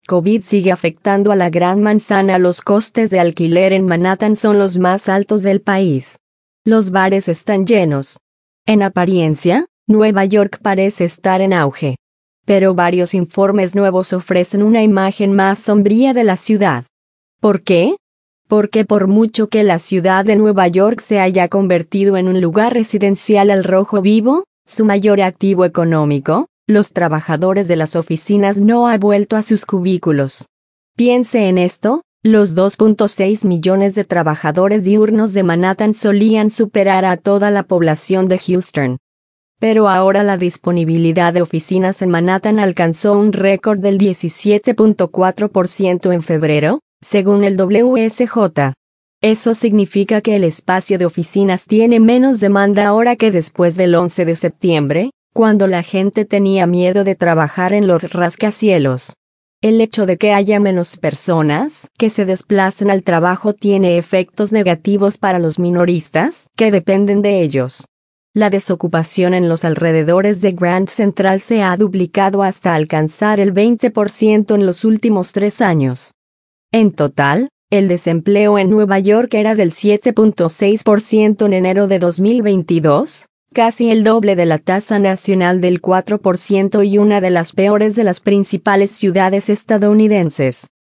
COVID sigue afectando a la Gran Manzana. Los costes de alquiler en Manhattan son los más altos del país. Los bares están llenos. En apariencia, Nueva York parece estar en auge. Pero varios informes nuevos ofrecen una imagen más sombría de la ciudad. ¿Por qué? Porque por mucho que la ciudad de Nueva York se haya convertido en un lugar residencial al rojo vivo, su mayor activo económico, los trabajadores de las oficinas no han vuelto a sus cubículos. Piense en esto, los 2.6 millones de trabajadores diurnos de Manhattan solían superar a toda la población de Houston. Pero ahora la disponibilidad de oficinas en Manhattan alcanzó un récord del 17.4% en febrero, según el WSJ. Eso significa que el espacio de oficinas tiene menos demanda ahora que después del 11 de septiembre, cuando la gente tenía miedo de trabajar en los rascacielos. El hecho de que haya menos personas que se desplacen al trabajo tiene efectos negativos para los minoristas, que dependen de ellos. La desocupación en los alrededores de Grand Central se ha duplicado hasta alcanzar el 20% en los últimos 3 años. En total, el desempleo en Nueva York era del 7.6% en enero de 2022, casi el doble de la tasa nacional del 4% y una de las peores de las principales ciudades estadounidenses.